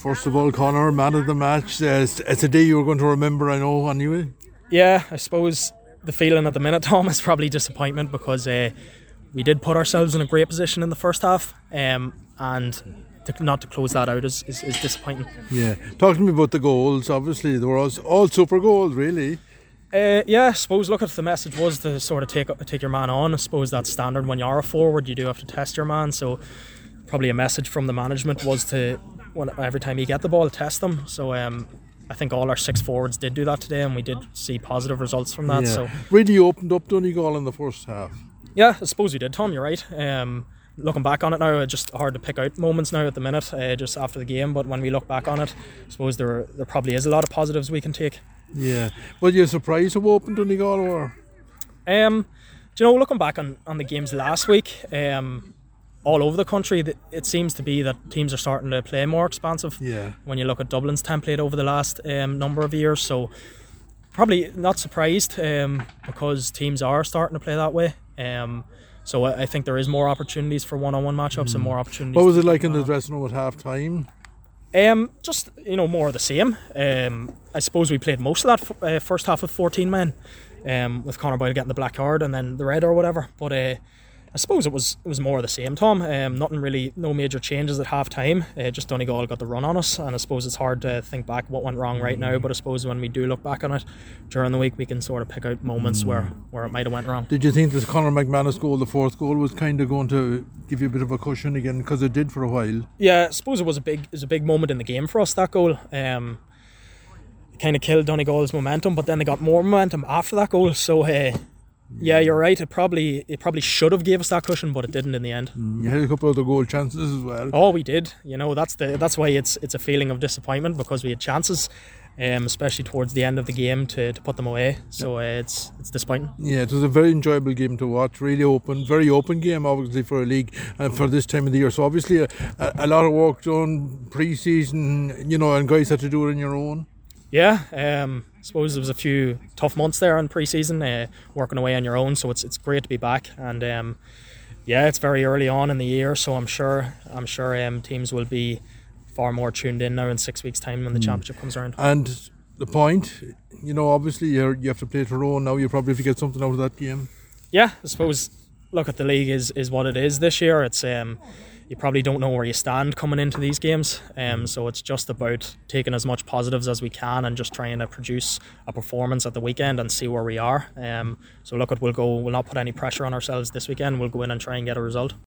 first of all, Conor, man of the match. It's a day you're going to remember, I know, anyway. Yeah, I suppose the feeling at the minute, Tom, is probably disappointment because we did put ourselves in a great position in the first half, and not to close that out is disappointing. Yeah. Talk to me about the goals. Obviously, they were all super goals, really. Yeah, I suppose the message was to sort of take your man on. I suppose that's standard when you are a forward. You do have to test your man. So probably a message from the management was to, every time you get the ball, test them. So I think all our 6 forwards did do that today, and we did see positive results from that. Yeah. So really opened up Donegal in the first half. Yeah, I suppose we did, Tom. You're right. Looking back on it now, it's just hard to pick out moments now at the minute, just after the game. But when we look back on it, I suppose there probably is a lot of positives we can take. Yeah. Were you surprised how open Donegal or? Looking back on the games last week, all over the country, it seems to be that teams are starting to play more expansive. Yeah. When you look at Dublin's template over the last number of years, so probably not surprised because teams are starting to play that way. So I think there is more opportunities for one-on-one matchups and more opportunities. What was it like in the dressing room at half time? Just more of the same. I suppose we played most of that first half with 14 men, with Conor Boyle getting the black card and then the red or whatever. But I suppose it was more of the same, Tom. Nothing really, no major changes at half time. Just Donegal got the run on us, and I suppose it's hard to think back what went wrong right now. But I suppose when we do look back on it during the week, we can sort of pick out moments where it might have went wrong. Did you think this Conor McManus goal, the fourth goal, was kind of going to give you a bit of a cushion again, because it did for a while? Yeah, I suppose it was a big moment in the game for us, that goal. Kind of killed Donegal's momentum, but then they got more momentum after that goal. So yeah, you're right. It probably should have gave us that cushion, but it didn't in the end. You had a couple of other goal chances as well. Oh, we did. That's why it's a feeling of disappointment, because we had chances, especially towards the end of the game, to put them away. So it's disappointing. Yeah, it was a very enjoyable game to watch. Really open, very open game, obviously, for a league and for this time of the year. So obviously a lot of work done pre-season, and guys had to do it on your own. Yeah, I suppose there was a few tough months there in pre-season, working away on your own, so it's great to be back. And it's very early on in the year, so I'm sure teams will be far more tuned in now in 6 weeks' time when the championship comes around. And the point, obviously you have to play Tyrone now. You probably have to get something out of that game. Yeah, I suppose. Look, at the league is what it is this year. It's you probably don't know where you stand coming into these games, so it's just about taking as much positives as we can and just trying to produce a performance at the weekend and see wwhere we are. So look, we'll not put any pressure on ourselves this weekend. We'll go in and try and get a result.